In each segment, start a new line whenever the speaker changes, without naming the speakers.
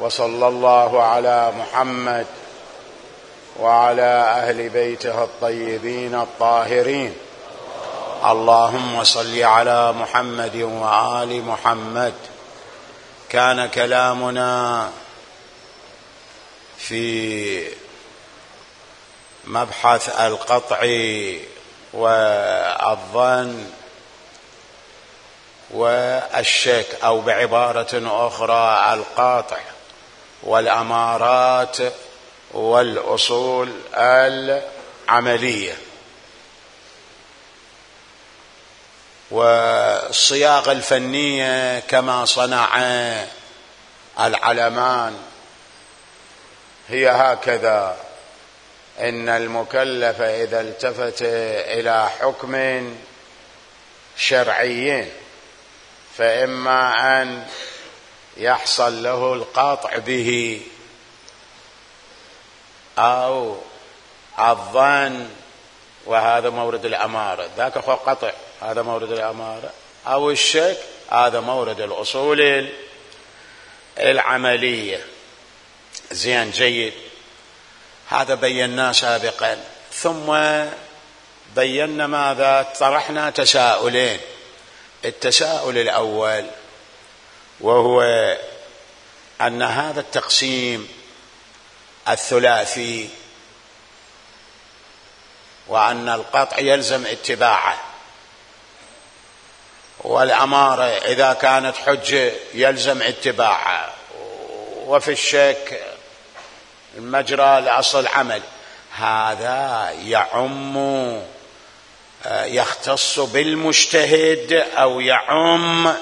وصلى الله على محمد وعلى أهل بيته الطيبين الطاهرين. اللهم صل على محمد وآل محمد. كان كلامنا في مبحث القطع والظن والشك، أو بعبارة أخرى القاطع والأمارات والأصول العملية. والصياغة الفنية كما صنع العلمان هي هكذا: إن المكلف إذا التفت إلى حكم شرعي فإما أن يحصل له القطع به أو الظن، وهذا مورد الأمارة، ذاك هو قطع، هذا مورد الأمارة، أو الشك، هذا مورد الأصول العملية. زين، جيد، هذا بيناه سابقا. ثم بينا ماذا؟ طرحنا تساؤلين. التساؤل الأول وهو أن هذا التقسيم الثلاثي وأن القطع يلزم اتباعه، والأمارة إذا كانت حجة يلزم اتباعها، وفي الشك المجرى لأصل العمل. هذا يعم يختص بالمجتهد أو يعم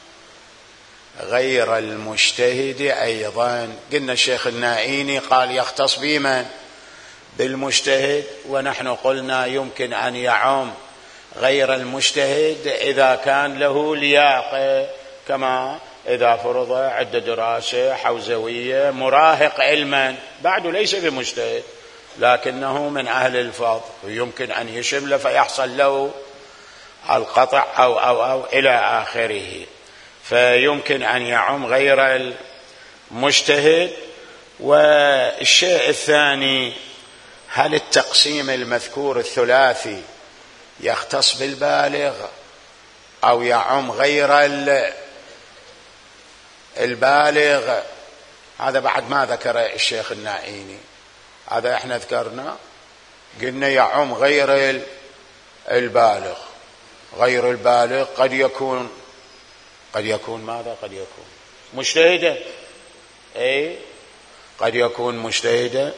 غير المجتهد أيضا. قلنا الشيخ النائيني قال يختص بمن؟ بالمجتهد، ونحن قلنا يمكن أن يعم غير المجتهد إذا كان له لياقة، كما إذا فرض عند دراسة حوزوية مراهق علما بعد ليس بمجتهد لكنه من أهل الفضل، ويمكن أن يشمل فيحصل له القطع أو إلى آخره، فيمكن أن يعم غير المجتهد. والشيء الثاني: هل التقسيم المذكور الثلاثي يختص بالبالغ أو يعم غير البالغ؟ هذا بعد ما ذكر الشيخ النائيني، هذا احنا ذكرنا، قلنا يعم غير البالغ. غير البالغ قد يكون ماذا؟ قد يكون مجتهدا، قد يكون مجتهدا،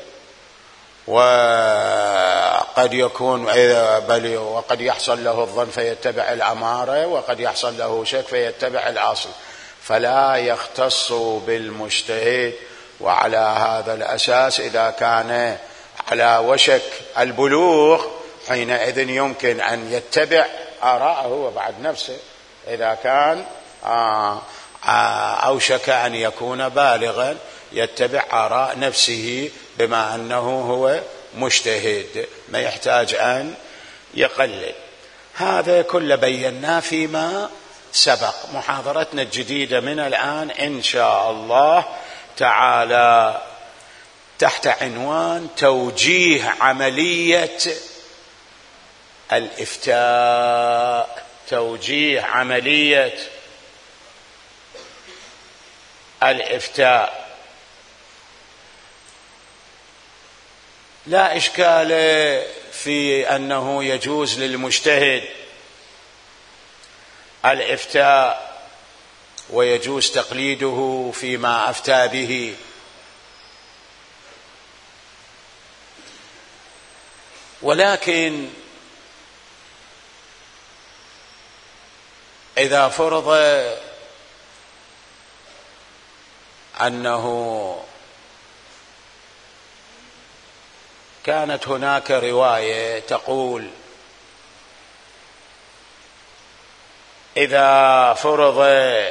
وقد يكون وقد يحصل له الظن فيتبع الأمارة، وقد يحصل له شك فيتبع الأصل، فلا يختص بالمجتهد. وعلى هذا الأساس إذا كان على وشك البلوغ حينئذ يمكن أن يتبع آراءه هو بعد نفسه، إذا كان أوشك أن يكون بالغا يتبع آراء نفسه بما أنه هو مجتهد، ما يحتاج أن يقلد. هذا كله بيناه فيما سبق. محاضرتنا الجديدة من الآن إن شاء الله تعالى تحت عنوان توجيه عملية الإفتاء. توجيه عملية الإفتاء. لا إشكال في أنه يجوز للمجتهد الإفتاء ويجوز تقليده فيما أفتى به، ولكن إذا فرض أنه كانت هناك رواية تقول إذا فرض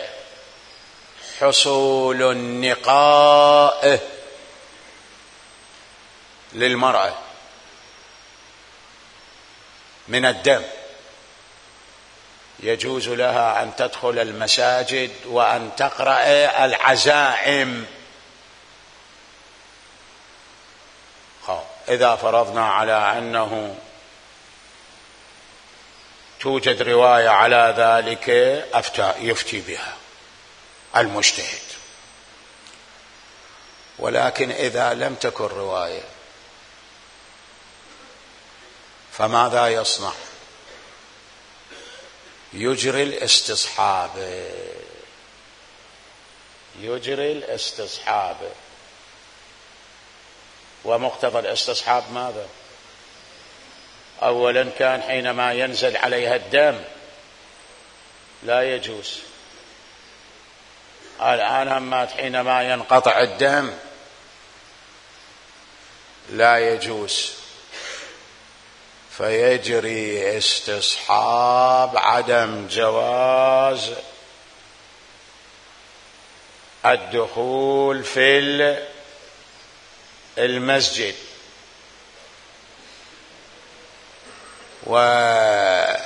حصول النقاء للمرأة من الدم يجوز لها أن تدخل المساجد وأن تقرأ العزائم إذا فرضنا على أنه توجد رواية على ذلك يفتي بها المجتهد. ولكن إذا لم تكن رواية فماذا يصنع؟ يجري الاستصحاب. ومقتضى الاستصحاب ماذا؟ أولا كان حينما ينزل عليها الدم لا يجوز، الآن همات حينما ينقطع الدم لا يجوز، فيجري استصحاب عدم جواز الدخول في المسجد. وهذا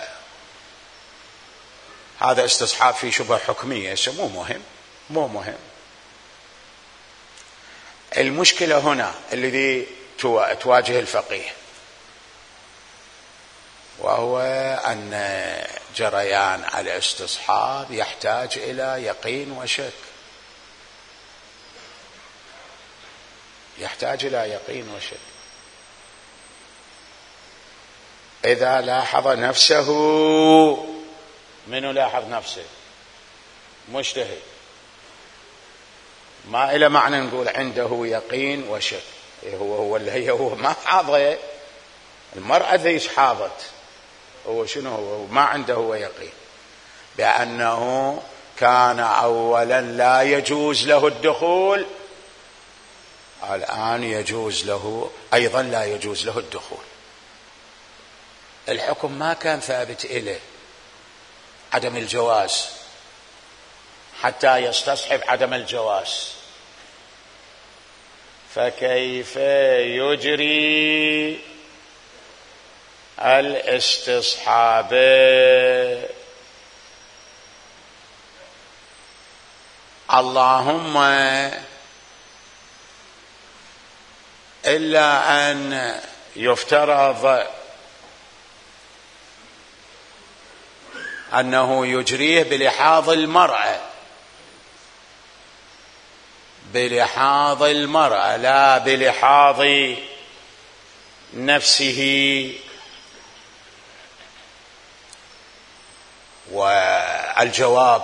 استصحاب في شبهة حكمية، مو مهم. المشكلة هنا الذي تواجه الفقيه، وهو أن جريان الاستصحاب يحتاج إلى يقين وشك، إذا لاحظ نفسه، منو لاحظ نفسه؟ مجتهد، ما إلى معنى نقول عنده يقين وشك. هو ما حاضر، المرأة ذي حاضت، هو شنو؟ هو ما عنده هو يقين بأنه كان أولا لا يجوز له الدخول، الآن يجوز له أيضا لا يجوز له الدخول. الحكم ما كان ثابت إليه عدم الجواز حتى يستصحب عدم الجواز، فكيف يجري الاستصحاب؟ اللهم إلا أن يفترض أنه يجريه بلحاظ المرأة لا بلحاظ نفسه. والجواب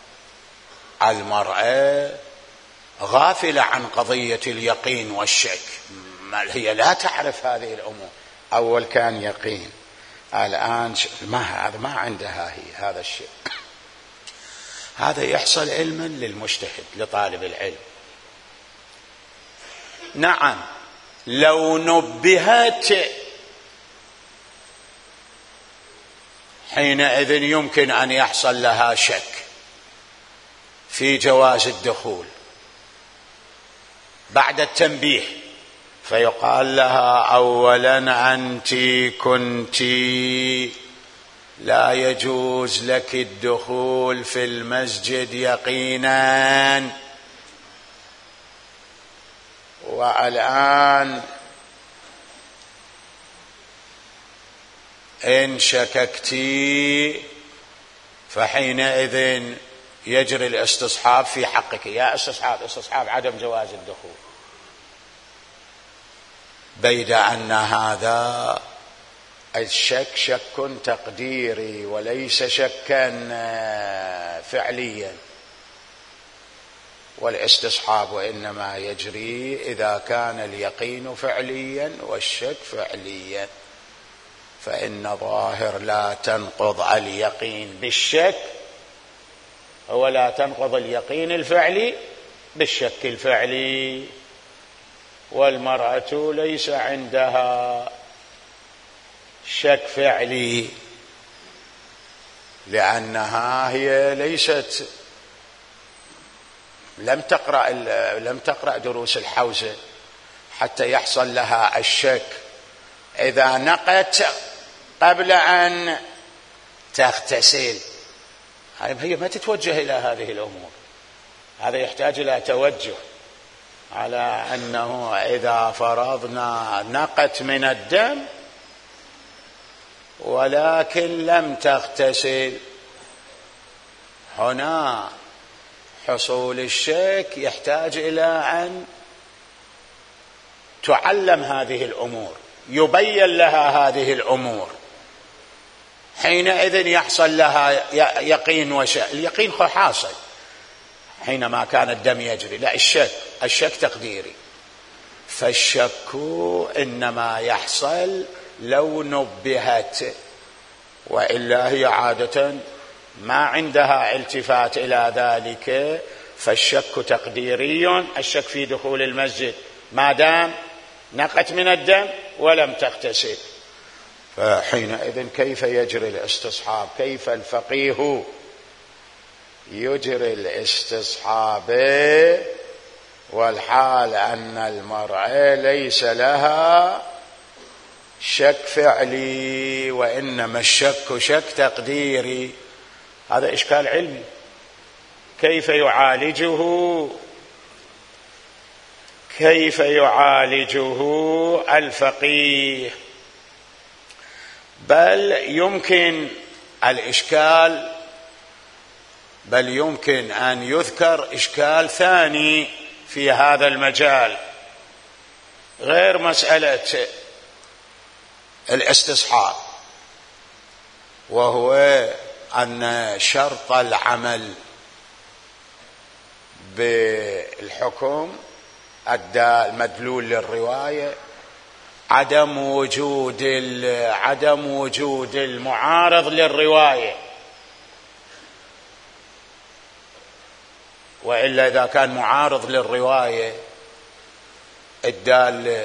المرأة غافلة عن قضية اليقين والشك، هي لا تعرف هذه الأمور. أول كان يقين، الآن ما عندها هي هذا الشيء. هذا يحصل علما للمجتهد لطالب العلم. نعم لو نبهت حينئذ يمكن أن يحصل لها شك في جواز الدخول بعد التنبيه، فيقال لها أولا أنت كنت لا يجوز لك الدخول في المسجد يقينا، والآن إن شككتي فحينئذ يجري الاستصحاب في حقك. يا استصحاب عدم جواز الدخول، بيد أن هذا الشك شك تقديري وليس شكا فعليا، والاستصحاب إنما يجري إذا كان اليقين فعليا والشك فعليا، فإن ظاهر لا تنقض اليقين بالشك، هو لا تنقض اليقين الفعلي بالشك الفعلي. والمرأة ليس عندها شك فعلي لأنها هي ليست لم تقرأ دروس الحوزة حتى يحصل لها الشك. إذا نقت قبل أن تغتسل هي ما تتوجه إلى هذه الأمور، هذا يحتاج إلى توجه. على أنه إذا فرضنا نقت من الدم ولكن لم تغتسل، هنا حصول الشك يحتاج إلى أن تعلم هذه الأمور، يبين لها هذه الأمور، حينئذ يحصل لها يقين وشك. اليقين حاصل حينما كان الدم يجري، لا الشك تقديري. فالشك إنما يحصل لو نبهت، وإلا هي عادة ما عندها التفات إلى ذلك. فالشك تقديري، الشك في دخول المسجد ما دام نقت من الدم ولم تغتسل. فحينئذ كيف يجري الاستصحاب؟ كيف الفقيه يجري الاستصحاب والحال أن المرأة ليس لها شك فعلي وإنما الشك شك تقديري؟ هذا إشكال علمي. كيف يعالجه الفقيه؟ بل يمكن أن يذكر إشكال ثاني في هذا المجال غير مسألة الاستصحاب، وهو أن شرط العمل بالحكم المدلول للرواية عدم وجود المعارض للرواية، وإلا إذا كان معارض للرواية الدال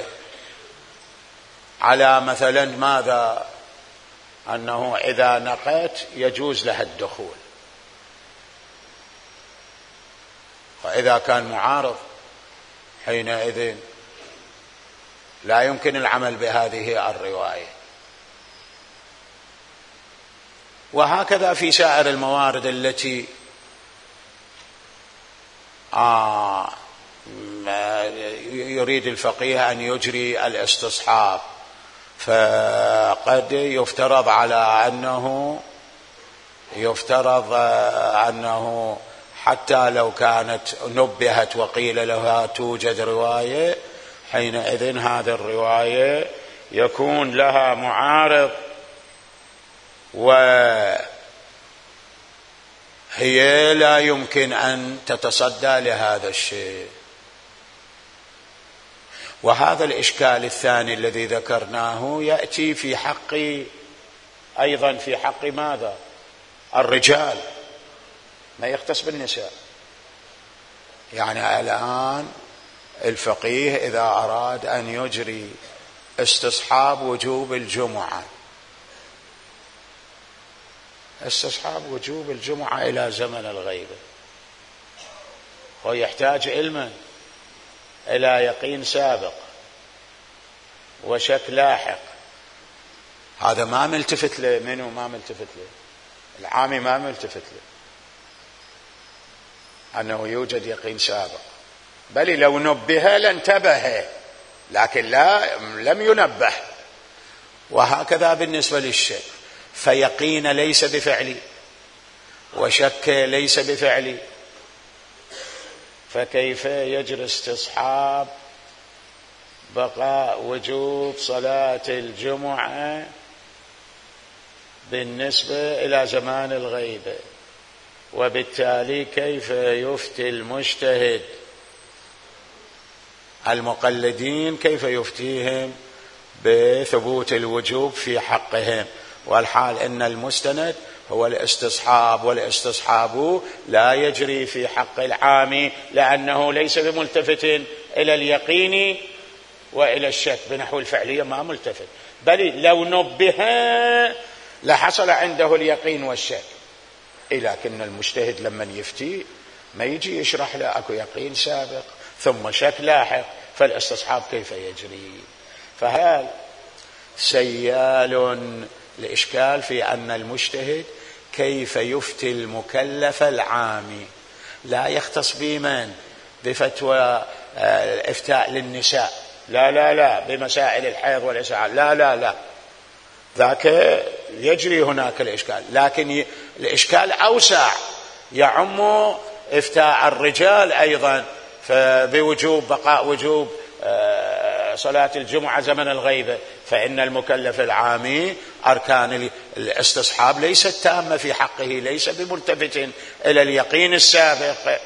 على مثلا ماذا؟ أنه إذا نقت يجوز لها الدخول، وإذا كان معارض حينئذ لا يمكن العمل بهذه الرواية. وهكذا في سائر الموارد التي يريد الفقيه أن يجري الاستصحاب، فقد يفترض أنه حتى لو كانت نبهت وقيل لها توجد رواية، حينئذ هذه الرواية يكون لها معارض وهي لا يمكن أن تتصدى لهذا الشيء. وهذا الإشكال الثاني الذي ذكرناه يأتي في حق ماذا؟ الرجال، ما يختص بالنساء. يعني الآن الفقيه إذا أراد أن يجري استصحاب وجوب الجمعة، إلى زمن الغيبة، ويحتاج علما إلى يقين سابق وشك لاحق. هذا ما ملتفت له، منه ما ملتفت له؟ العامي ما ملتفت له أنه يوجد يقين سابق، بل لو نبه لانتبه، لكن لم ينبه. وهكذا بالنسبة للشك، فيقين ليس بفعلي وشك ليس بفعلي، فكيف يجري استصحاب بقاء وجوب صلاة الجمعة بالنسبة إلى زمان الغيبة؟ وبالتالي كيف يفتي المجتهد المقلدين، كيف يفتيهم بثبوت الوجوب في حقهم، والحال إن المستند هو الاستصحاب، والاستصحاب لا يجري في حق العامي لأنه ليس بملتفت إلى اليقين وإلى الشك بنحو الفعلية، ما ملتفت، بل لو نبه لحصل عنده اليقين والشك. لكن المجتهد لما يفتي ما يجي يشرح له أكو يقين سابق ثم شك لاحق، فالاستصحاب كيف يجري؟ فهذا سيال الإشكال في أن المجتهد كيف يفتي المكلف العامي، لا يختص بمن؟ بفتوى الإفتاء للنساء، لا لا لا، بمسائل الحيض والإسعال، لا لا لا، ذاك يجري هناك الإشكال. لكن الإشكال أوسع، يعم إفتاء الرجال أيضا بوجوب بقاء وجوب صلاة الجمعة زمن الغيبة، فإن المكلف العامي أركان الاستصحاب ليست تامة في حقه، ليس بملتفت إلى اليقين السابق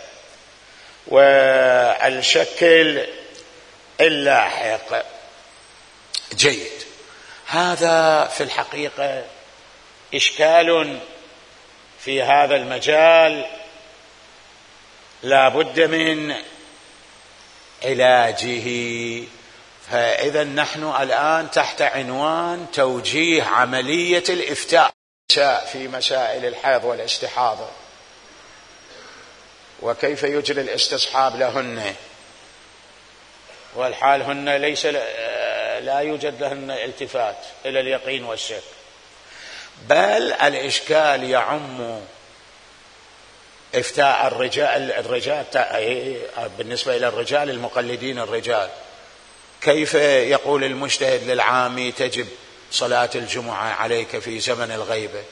والشك اللاحق. جيد، هذا في الحقيقة إشكال في هذا المجال لا بد من علاجه. فإذا نحن الآن تحت عنوان توجيه عملية الإفتاء في مسائل الحيض والاستحاضة، وكيف يجري الاستصحاب لهن، والحال هن ليس لا يوجد لهن التفات إلى اليقين والشك، بل الإشكال يعم إفتاء الرجال بالنسبة إلى الرجال المقلدين الرجال. كيف يقول المجتهد للعامي تجب صلاة الجمعة عليك في زمن الغيبة،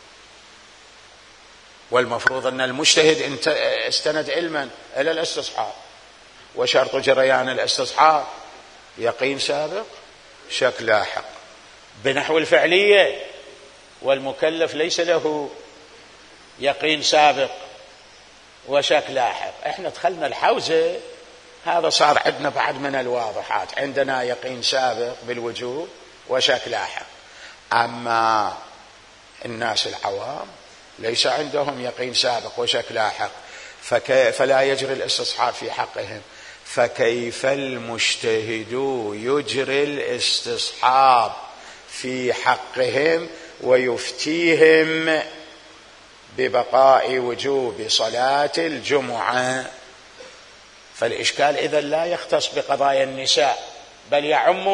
والمفروض أن المجتهد استند علما إلى الاستصحاب، وشرط جريان الاستصحاب يقين سابق شك لاحق بنحو الفعلية، والمكلف ليس له يقين سابق وشك لاحق. احنا دخلنا الحوزة، هذا صار عندنا بعد من الواضحات، عندنا يقين سابق بالوجوب وشك لاحق. أما الناس العوام ليس عندهم يقين سابق وشك لاحق، فلا يجري الاستصحاب في حقهم. فكيف المجتهد يجري الاستصحاب في حقهم ويفتيهم ببقاء وجوب صلاة الجمعة؟ فالإشكال إذن لا يختص بقضايا النساء، بل يعم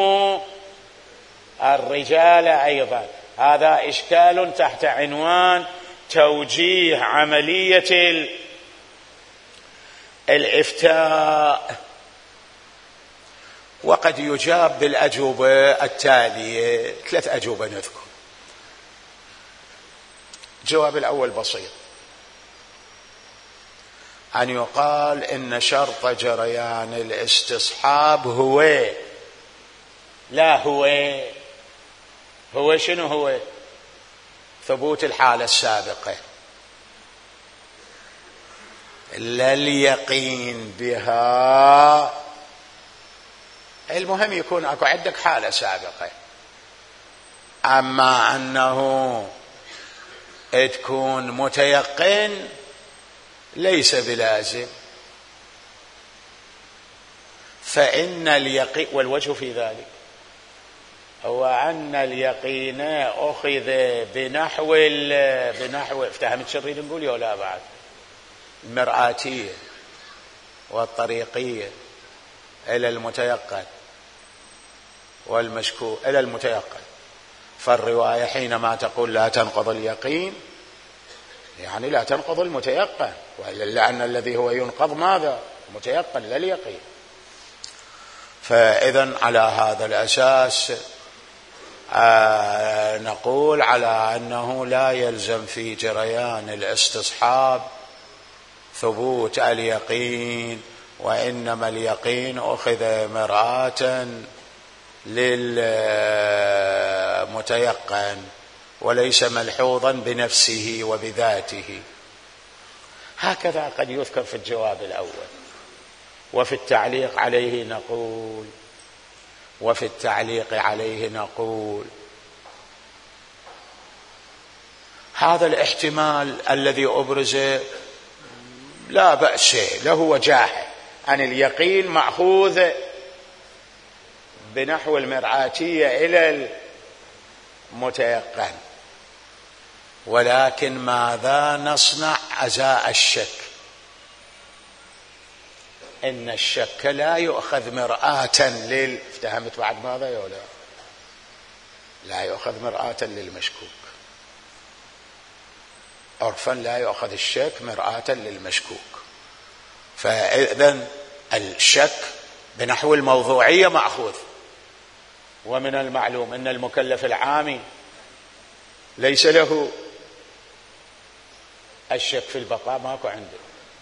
الرجال أيضا. هذا إشكال تحت عنوان توجيه عملية الإفتاء. وقد يجاب بالأجوبة التالية، 3 أجوبة نذكر. الجواب الأول بسيط، أن يقال إن شرط جريان الاستصحاب هو، لا هو شنو هو؟ ثبوت الحالة السابقة، لا اليقين بها. المهم يكون أكو عندك حالة سابقة، أما أنه تكون متيقن ليس بلازم. فإن اليقين، والوجه في ذلك هو أن اليقين أخذ بنحو افتهمت شريد نقول يا لا بعد المرآتية والطريقية إلى المتيقن والمشكوك إلى المتيقن. فالرواية حينما تقول لا تنقض اليقين يعني لا تنقض المتيقن، لأن الذي هو ينقض ماذا؟ متيقن لا اليقين. فإذن على هذا الأساس نقول على أنه لا يلزم في جريان الاستصحاب ثبوت اليقين، وإنما اليقين أخذ مرآة للمتيقن وليس ملحوظا بنفسه وبذاته. هكذا قد يذكر في الجواب الأول. وفي التعليق عليه نقول هذا الاحتمال الذي أبرزه لا بأس له وجاهه، أن اليقين مأخوذ بنحو المرآتية إلى المتيقن، ولكن ماذا نصنع أزاء الشك؟ إن الشك لا يؤخذ مرآة افتهمت بعد ماذا يا ولا؟ لا يؤخذ مرآة للمشكوك، عرفا لا يؤخذ الشك مرآة للمشكوك. فإذن الشك بنحو الموضوعية مأخوذ. ومن المعلوم أن المكلف العامي ليس له الشك في البقاء، ماكو عنده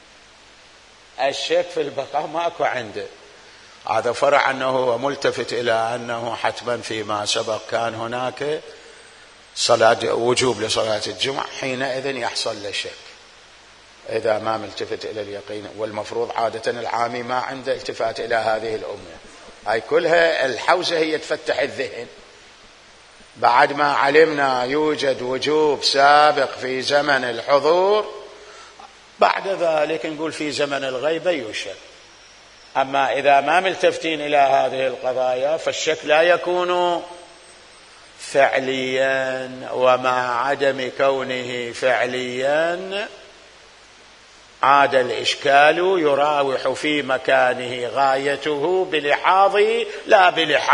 الشك في البقاء، ماكو عنده. هذا فرع أنه هو ملتفت إلى أنه حتما فيما سبق كان هناك صلاة وجوب لصلاة الجمعة، حينئذ يحصل له شك إذا ما ملتفت إلى اليقين. والمفروض عادة العامي ما عنده التفات إلى هذه الأمور، هاي كلها الحوزة هي تفتح الذهن. بعد ما علمنا يوجد وجوب سابق في زمن الحضور، بعد ذلك نقول في زمن الغيبة يشك. أما إذا ما ملتفتين إلى هذه القضايا فالشك لا يكون فعليا، ومع عدم كونه فعليا عاد الإشكال يراوح في مكانه غايته بلحاظ لا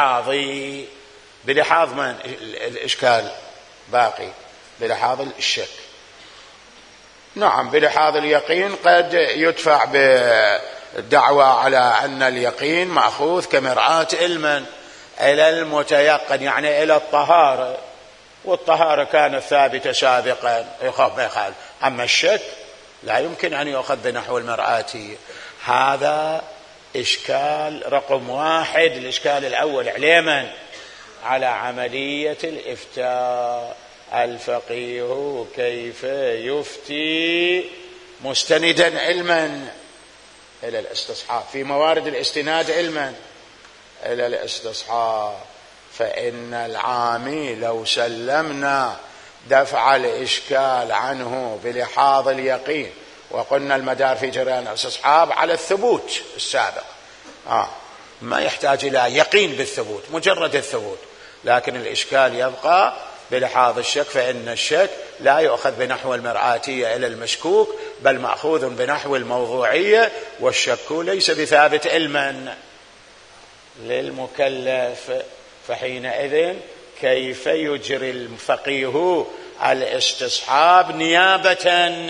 بلحاظ من الإشكال باقي، بلحاظ الشك. نعم بلحاظ اليقين قد يدفع بالدعوة على أن اليقين مأخوذ كمرآة علما إلى المتيقن، يعني إلى الطهارة، والطهارة كانت ثابتة سابقا يخاف ما يخالف. أما الشك لا يمكن أن يؤخذ بنحو المرآتية. هذا إشكال رقم 1. الإشكال الأول علما على عملية الإفتاء، الفقيه كيف يفتي مستندا علما إلى الاستصحاب، في موارد الاستناد علما إلى الاستصحاب. فإن العامي لو سلمنا دفع الإشكال عنه بلحاظ اليقين، وقلنا المدار في جريان الاستصحاب على الثبوت السابق، ما يحتاج إلى يقين بالثبوت، مجرد الثبوت، لكن الإشكال يبقى بلحاظ الشك. فإن الشك لا يؤخذ بنحو المرآتية إلى المشكوك، بل مأخوذ بنحو الموضوعية، والشك ليس بثابت علما للمكلف. فحينئذ كيف يجري الفقيه الاستصحاب نيابة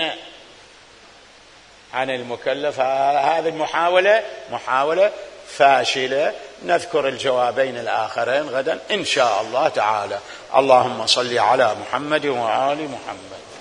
عن المكلف؟ هذه محاولة فاشلة. نذكر الجوابين الآخرين غدا إن شاء الله تعالى. اللهم صل على محمد وآل محمد.